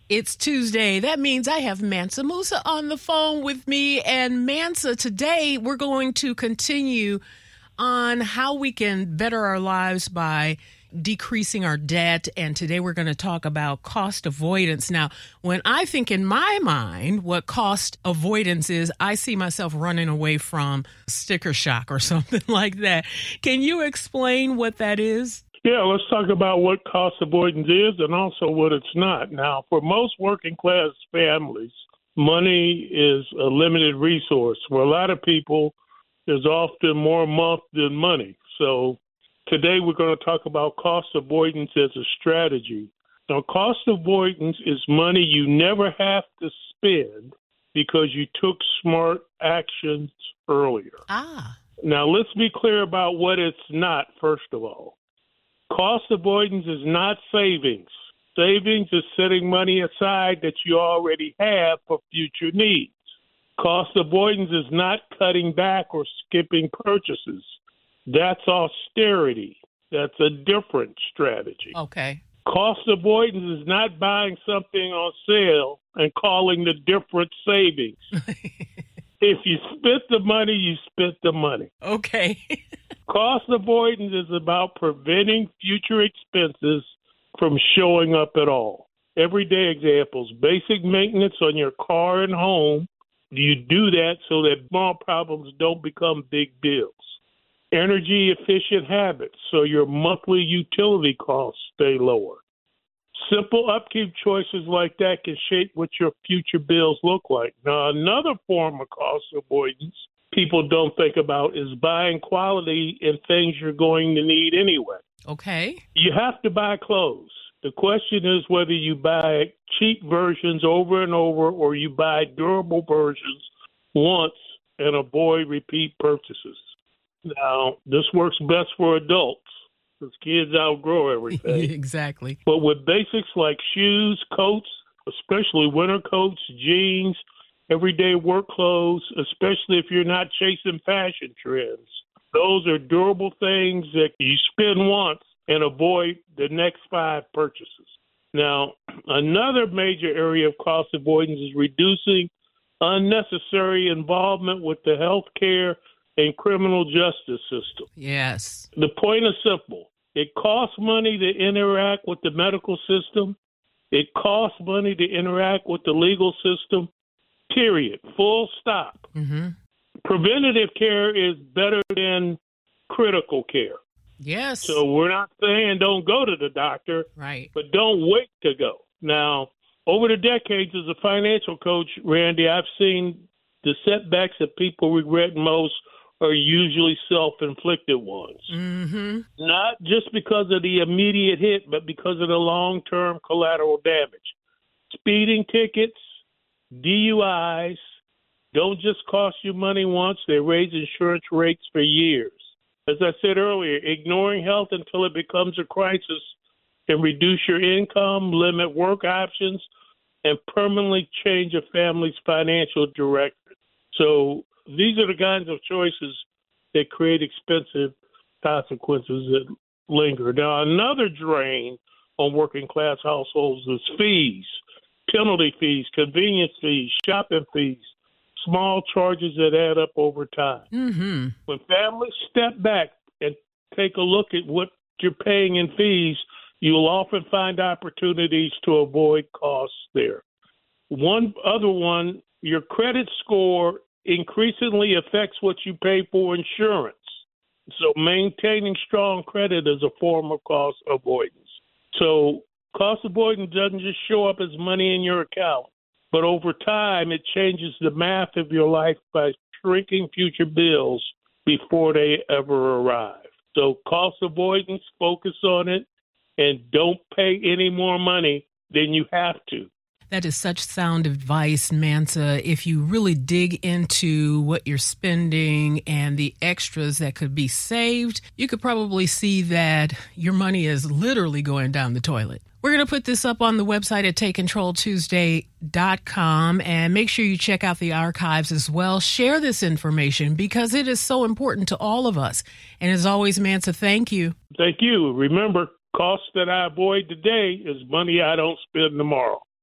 It's Tuesday. That means I have Mansa Musa on the phone with me. And Mansa, today we're going to continue on how we can better our lives by decreasing our debt. And today we're going to talk about cost avoidance. Now, when I think in my mind what cost avoidance is, I see myself running away from sticker shock or something like that. Can you explain what that is? Yeah, let's talk about what cost avoidance is and also what it's not. Now, for most working class families, money is a limited resource. For a lot of people, there's often more month than money. So today we're going to talk about cost avoidance as a strategy. Now, cost avoidance is money you never have to spend because you took smart actions earlier. Now, let's be clear about what it's not, first of all. Cost avoidance is not savings. Savings is setting money aside that you already have for future needs. Cost avoidance is not cutting back or skipping purchases. That's austerity. That's a different strategy. Okay. Cost avoidance is not buying something on sale and calling the difference savings. If you spent the money, you spent the money. Okay. Cost avoidance is about preventing future expenses from showing up at all. Everyday examples, basic maintenance on your car and home. You do that so that small problems don't become big bills. Energy efficient habits so your monthly utility costs stay lower. Simple upkeep choices like that can shape what your future bills look like. Now, another form of cost avoidance people don't think about is buying quality in things you're going to need anyway. Okay. You have to buy clothes. The question is whether you buy cheap versions over and over or you buy durable versions once and avoid repeat purchases. Now, this works best for adults because kids outgrow everything. Exactly. But with basics like shoes, coats, especially winter coats, jeans, everyday work clothes, especially if you're not chasing fashion trends, those are durable things that you spend once and avoid the next 5 purchases. Now, another major area of cost avoidance is reducing unnecessary involvement with the healthcare and criminal justice system. Yes. The point is simple. It costs money to interact with the medical system. It costs money to interact with the legal system, period. Full stop. Mm-hmm. Preventative care is better than critical care. Yes. So we're not saying don't go to the doctor, right, but don't wait to go. Now, over the decades as a financial coach, Randy, I've seen the setbacks that people regret most are usually self-inflicted ones. Mm-hmm. Not just because of the immediate hit, but because of the long-term collateral damage. Speeding tickets, DUIs don't just cost you money once, they raise insurance rates for years. As I said earlier, ignoring health until it becomes a crisis can reduce your income, limit work options, and permanently change a family's financial direction. So these are the kinds of choices that create expensive consequences that linger. Now, another drain on working class households is fees, penalty fees, convenience fees, shopping fees, small charges that add up over time. Mm-hmm. When families step back and take a look at what you're paying in fees, you'll often find opportunities to avoid costs there. One other one, your credit score increasingly affects what you pay for insurance. So maintaining strong credit is a form of cost avoidance. So cost avoidance doesn't just show up as money in your account, but over time it changes the math of your life by shrinking future bills before they ever arrive. So cost avoidance, focus on it, and don't pay any more money than you have to. That is such sound advice, Mansa. If you really dig into what you're spending and the extras that could be saved, you could probably see that your money is literally going down the toilet. We're going to put this up on the website at TakeControlTuesday.com, and make sure you check out the archives as well. Share this information because it is so important to all of us. And as always, Mansa, thank you. Thank you. Remember, costs that I avoid today is money I don't spend tomorrow.